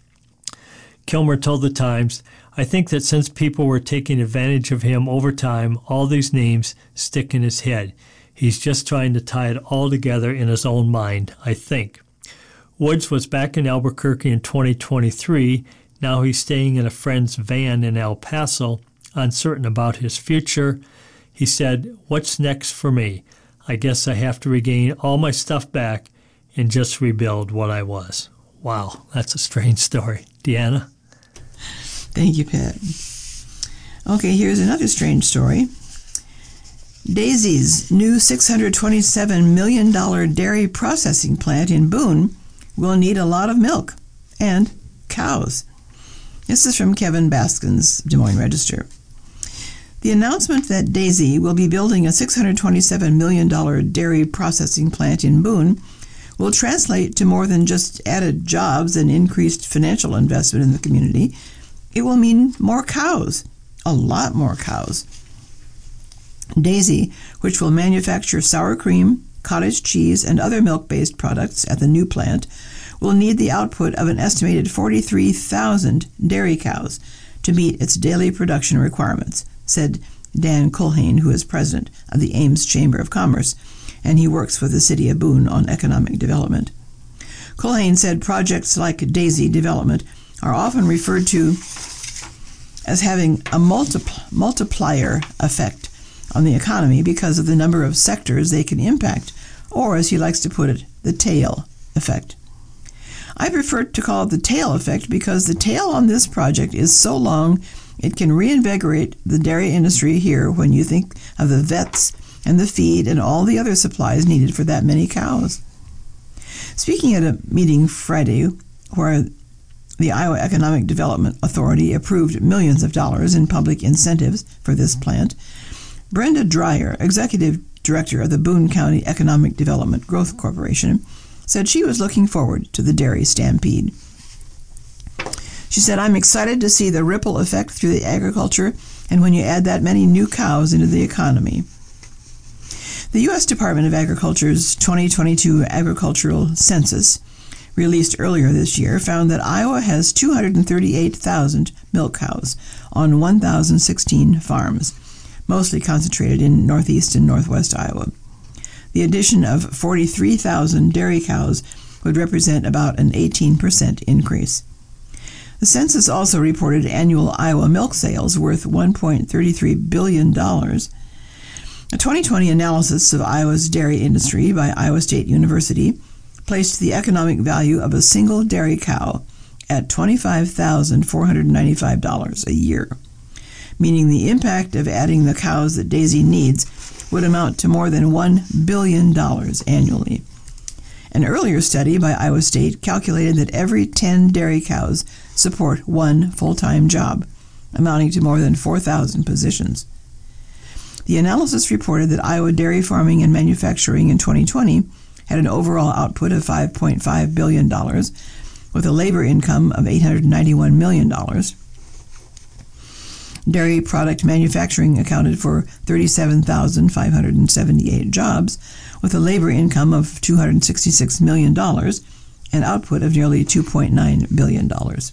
Kilmer told the Times, "I think that since people were taking advantage of him over time, all these names stick in his head. He's just trying to tie it all together in his own mind, I think." Woods was back in Albuquerque in twenty twenty-three. Now he's staying in a friend's van in El Paso, uncertain about his future. He said, "What's next for me? I guess I have to regain all my stuff back and just rebuild what I was." Wow, that's a strange story. Deanna? Thank you, Pat. Okay, here's another strange story. Daisy's new six hundred twenty-seven million dollars dairy processing plant in Boone will need a lot of milk and cows. This is from Kevin Baskin's Des Moines Register. The announcement that Daisy will be building a six hundred twenty-seven million dollars dairy processing plant in Boone will translate to more than just added jobs and increased financial investment in the community. It will mean more cows, a lot more cows. Daisy, which will manufacture sour cream, cottage cheese, and other milk-based products at the new plant, will need the output of an estimated forty-three thousand dairy cows to meet its daily production requirements, said Dan Culhane, who is president of the Ames Chamber of Commerce, and he works with the city of Boone on economic development. Culhane said projects like Daisy development are often referred to as having a multipl- multiplier effect on the economy because of the number of sectors they can impact, or, as he likes to put it, the tail effect. I prefer to call it the tail effect because the tail on this project is so long it can reinvigorate the dairy industry here when you think of the vets and the feed and all the other supplies needed for that many cows. Speaking at a meeting Friday where the Iowa Economic Development Authority approved millions of dollars in public incentives for this plant, Brenda Dreyer, executive director of the Boone County Economic Development Growth Corporation, said she was looking forward to the dairy stampede. She said, "I'm excited to see the ripple effect through the agriculture and when you add that many new cows into the economy." The U S Department of Agriculture's twenty twenty-two Agricultural Census, released earlier this year, found that Iowa has two hundred thirty-eight thousand milk cows on one thousand sixteen farms, mostly concentrated in northeast and northwest Iowa. The addition of forty-three thousand dairy cows would represent about an eighteen percent increase. The census also reported annual Iowa milk sales worth one point three three billion dollars. A twenty twenty analysis of Iowa's dairy industry by Iowa State University placed the economic value of a single dairy cow at twenty-five thousand four hundred ninety-five dollars a year, meaning the impact of adding the cows that Daisy needs would amount to more than one billion dollars annually. An earlier study by Iowa State calculated that every ten dairy cows support one full-time job, amounting to more than four thousand positions. The analysis reported that Iowa dairy farming and manufacturing in twenty twenty had an overall output of five point five billion dollars, with a labor income of eight hundred ninety-one million dollars. Dairy product manufacturing accounted for thirty-seven thousand five hundred seventy-eight jobs, with a labor income of two hundred sixty-six million dollars and output of nearly two point nine billion dollars.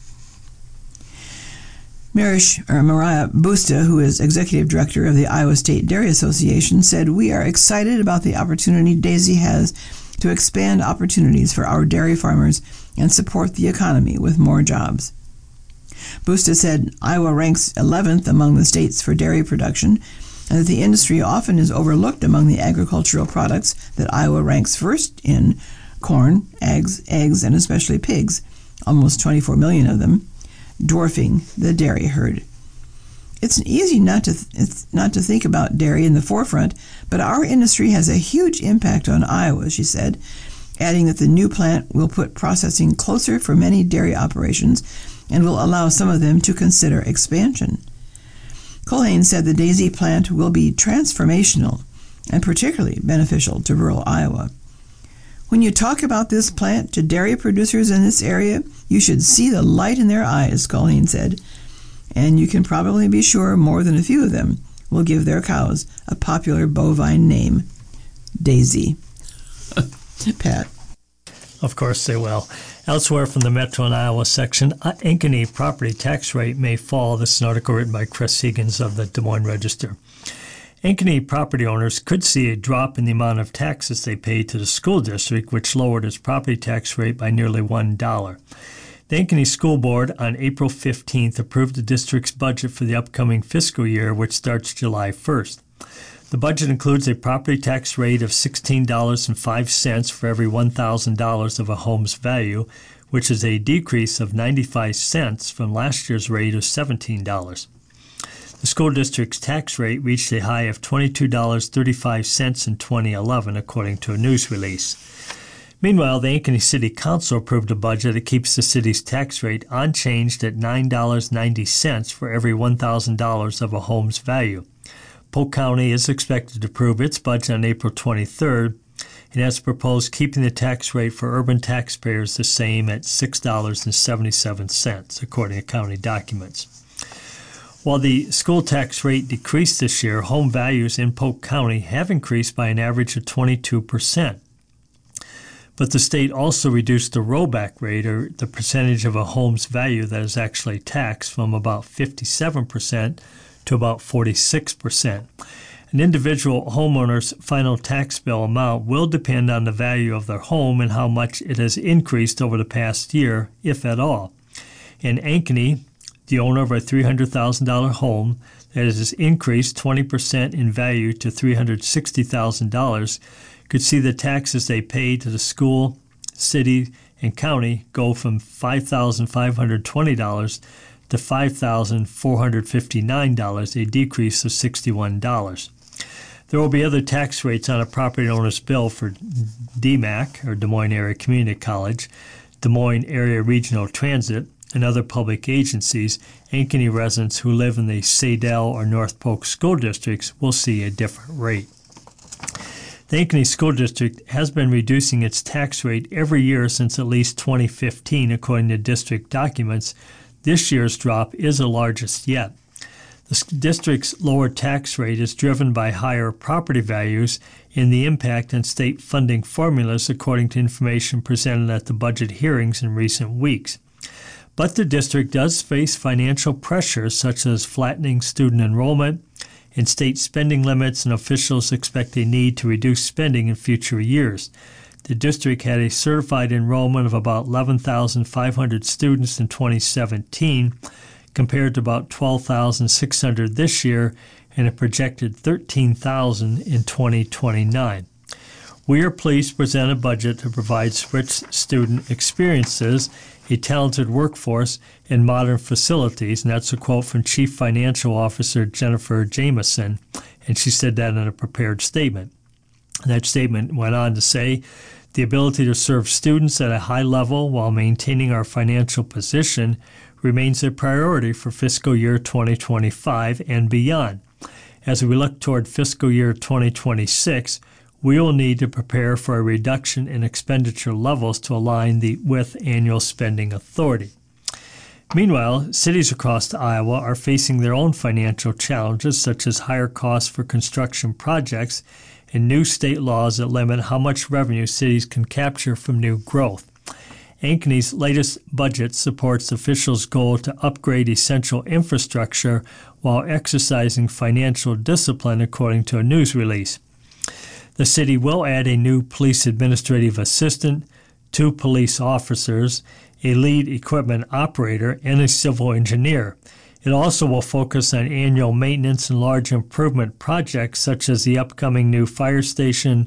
Marish, or Mariah Busta, who is executive director of the Iowa State Dairy Association, said, "We are excited about the opportunity Daisy has to expand opportunities for our dairy farmers and support the economy with more jobs." Busta said Iowa ranks eleventh among the states for dairy production, and that the industry often is overlooked among the agricultural products that Iowa ranks first in: corn, eggs, eggs, and especially pigs, almost twenty-four million of them, dwarfing the dairy herd. It's easy not to th- it's not to think about dairy in the forefront, but our industry has a huge impact on Iowa, she said, adding that the new plant will put processing closer for many dairy operations and will allow some of them to consider expansion. Culhane said the Daisy plant will be transformational and particularly beneficial to rural Iowa. "When you talk about this plant to dairy producers in this area, you should see the light in their eyes," Culhane said, "and you can probably be sure more than a few of them will give their cows a popular bovine name, Daisy." Pat. Of course they will. Elsewhere from the Metro and Iowa section, Ankeny property tax rate may fall. This is an article written by Chris Higgins of the Des Moines Register. Ankeny property owners could see a drop in the amount of taxes they pay to the school district, which lowered its property tax rate by nearly one dollar. The Ankeny School Board on April fifteenth approved the district's budget for the upcoming fiscal year, which starts July first. The budget includes a property tax rate of sixteen dollars and five cents for every one thousand dollars of a home's value, which is a decrease of ninety-five cents from last year's rate of seventeen dollars. The school district's tax rate reached a high of twenty-two dollars and thirty-five cents in twenty eleven, according to a news release. Meanwhile, the Ankeny City Council approved a budget that keeps the city's tax rate unchanged at nine dollars and ninety cents for every one thousand dollars of a home's value. Polk County is expected to approve its budget on April twenty-third, and has proposed keeping the tax rate for urban taxpayers the same at six dollars and seventy-seven cents, according to county documents. While the school tax rate decreased this year, home values in Polk County have increased by an average of twenty-two percent. But the state also reduced the rollback rate, or the percentage of a home's value that is actually taxed, from about fifty-seven percent to about forty-six percent. An individual homeowner's final tax bill amount will depend on the value of their home and how much it has increased over the past year, if at all. In Ankeny, the owner of a three hundred thousand dollars home that has increased twenty percent in value to three hundred sixty thousand dollars could see the taxes they pay to the school, city, and county go from five thousand five hundred twenty dollars to five thousand four hundred fifty-nine dollars, a decrease of sixty-one dollars. There will be other tax rates on a property owner's bill for D M A C, or Des Moines Area Community College, Des Moines Area Regional Transit, and other public agencies. Ankeny residents who live in the Sadell or North Polk school districts will see a different rate. The Ankeny School District has been reducing its tax rate every year since at least twenty fifteen, according to district documents. This year's drop is the largest yet. The district's lower tax rate is driven by higher property values and the impact on state funding formulas, according to information presented at the budget hearings in recent weeks. But the district does face financial pressures such as flattening student enrollment and state spending limits, and officials expect a need to reduce spending in future years. The district had a certified enrollment of about eleven thousand five hundred students in twenty seventeen, compared to about twelve thousand six hundred this year, and a projected thirteen thousand in twenty twenty-nine. We are pleased to present a budget that provides rich student experiences, a talented workforce, and modern facilities, and that's a quote from Chief Financial Officer Jennifer Jameson, and she said that in a prepared statement. That statement went on to say, the ability to serve students at a high level while maintaining our financial position remains a priority for fiscal year twenty twenty-five and beyond. As we look toward fiscal year twenty twenty-six, we will need to prepare for a reduction in expenditure levels to align the, with annual spending authority. Meanwhile, cities across Iowa are facing their own financial challenges, such as higher costs for construction projects and new state laws that limit how much revenue cities can capture from new growth. Ankeny's latest budget supports officials' goal to upgrade essential infrastructure while exercising financial discipline, according to a news release. The city will add a new police administrative assistant, two police officers, a lead equipment operator, and a civil engineer. It also will focus on annual maintenance and large improvement projects such as the upcoming new fire station,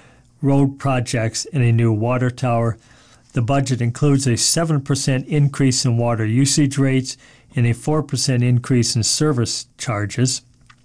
road projects, and a new water tower. The budget includes a seven percent increase in water usage rates and a four percent increase in service charges.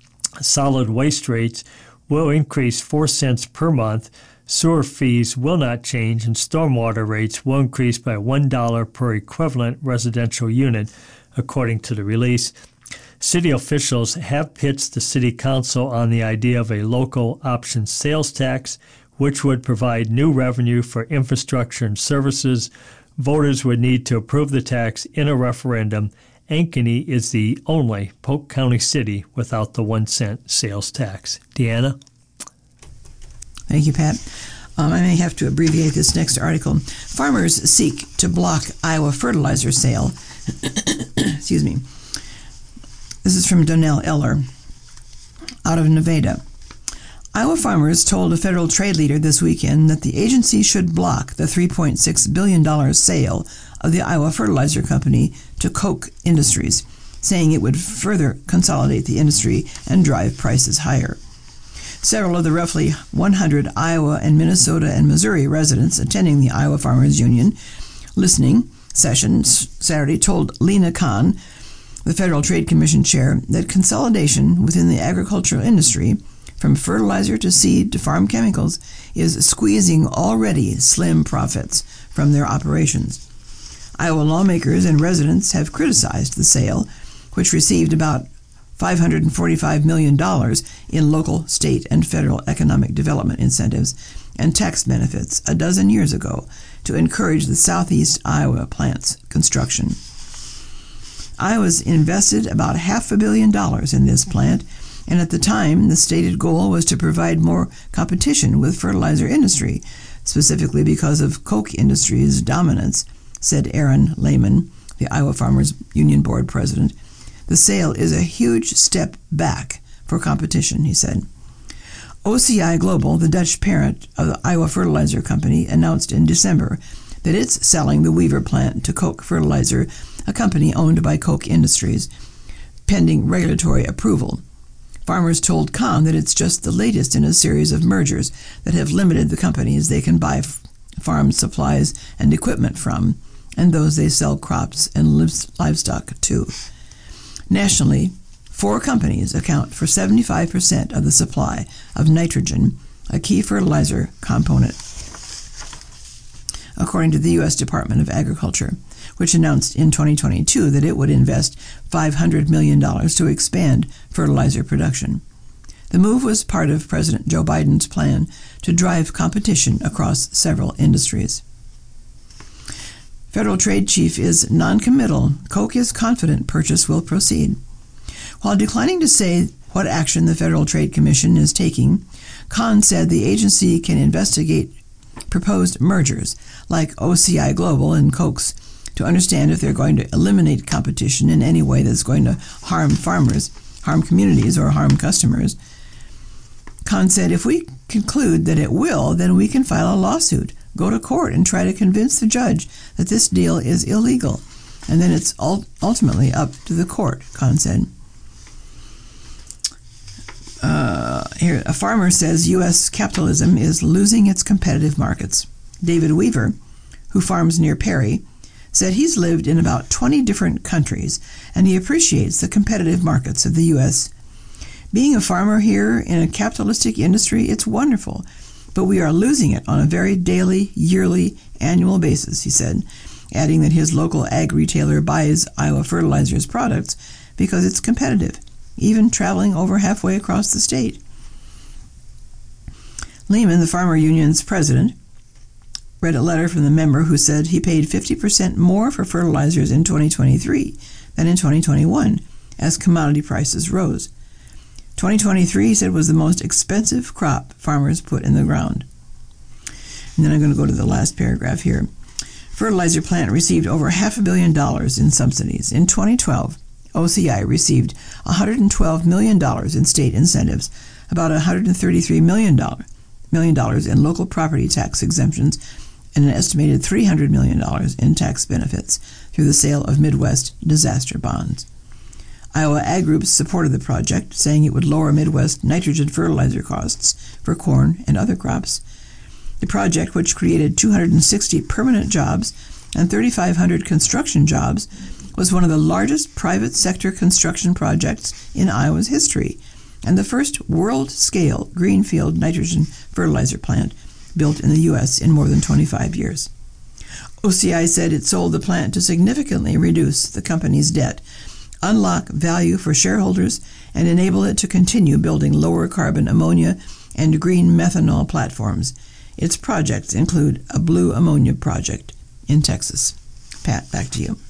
Solid waste rates will increase four cents per month. Sewer fees will not change, and stormwater rates will increase by one dollar per equivalent residential unit, according to the release. City officials have pitched the City Council on the idea of a local option sales tax, which would provide new revenue for infrastructure and services. Voters would need to approve the tax in a referendum. Ankeny is the only Polk County city without the one cent sales tax. Deanna? Thank you, Pat. Um, I may have to abbreviate this next article. Farmers seek to block Iowa fertilizer sale. Excuse me. This is from Donnell Eller out of Nevada. Iowa farmers told a federal trade leader this weekend that the agency should block the three point six billion dollars sale of the Iowa Fertilizer Company to Koch Industries, saying it would further consolidate the industry and drive prices higher. Several of the roughly one hundred Iowa and Minnesota and Missouri residents attending the Iowa Farmers Union listening session Saturday told Lena Kahn the Federal Trade Commission chair, that consolidation within the agricultural industry, from fertilizer to seed to farm chemicals, is squeezing already slim profits from their operations. Iowa lawmakers and residents have criticized the sale, which received about five hundred forty-five million dollars in local, state, and federal economic development incentives and tax benefits a dozen years ago to encourage the Southeast Iowa plant's construction. Iowa's invested about half a billion dollars in this plant, and at the time, the stated goal was to provide more competition with fertilizer industry, specifically because of Koch Industries' dominance, said Aaron Lehman, the Iowa Farmers Union Board president. The sale is a huge step back for competition, he said. O C I Global, the Dutch parent of the Iowa Fertilizer Company, announced in December that it's selling the Weaver plant to Koch Fertilizer, a company owned by Koch Industries, pending regulatory approval. Farmers told Kahn that it's just the latest in a series of mergers that have limited the companies they can buy f- farm supplies and equipment from, and those they sell crops and livestock to. Nationally, four companies account for seventy-five percent of the supply of nitrogen, a key fertilizer component, according to the U S Department of Agriculture, which announced in twenty twenty-two that it would invest five hundred million dollars to expand fertilizer production. The move was part of President Joe Biden's plan to drive competition across several industries. Federal Trade Chief is non-committal. Koch is confident purchase will proceed. While declining to say what action the Federal Trade Commission is taking, Kahn said the agency can investigate proposed mergers like O C I Global and Koch's to understand if they're going to eliminate competition in any way that's going to harm farmers, harm communities, or harm customers. Kahn said, if we conclude that it will, then we can file a lawsuit, go to court, and try to convince the judge that this deal is illegal. And then it's ultimately up to the court, Kahn said. Uh, here, a farmer says U S capitalism is losing its competitive markets. David Weaver, who farms near Perry, said he's lived in about twenty different countries, and he appreciates the competitive markets of the U S. Being a farmer here in a capitalistic industry, it's wonderful, but we are losing it on a very daily, yearly, annual basis, he said, adding that his local ag retailer buys Iowa Fertilizer's products because it's competitive, even traveling over halfway across the state. Lehman, the Farmer Union's president, read a letter from the member who said he paid fifty percent more for fertilizers in twenty twenty-three than in twenty twenty-one as commodity prices rose. twenty twenty-three, he said, was the most expensive crop farmers put in the ground. And then I'm going to go to the last paragraph here. Fertilizer plant received over half a billion dollars in subsidies. In twenty twelve, O C I received one hundred twelve million dollars in state incentives, about one hundred thirty-three million dollars million dollars in local property tax exemptions, and an estimated three hundred million dollars in tax benefits through the sale of Midwest disaster bonds. Iowa Ag Groups supported the project, saying it would lower Midwest nitrogen fertilizer costs for corn and other crops. The project, which created two hundred sixty permanent jobs and three thousand five hundred construction jobs, was one of the largest private sector construction projects in Iowa's history, and the first world-scale greenfield nitrogen fertilizer plant built in the U S in more than twenty-five years. O C I said it sold the plant to significantly reduce the company's debt, unlock value for shareholders, and enable it to continue building lower carbon ammonia and green methanol platforms. Its projects include a blue ammonia project in Texas. Pat, back to you.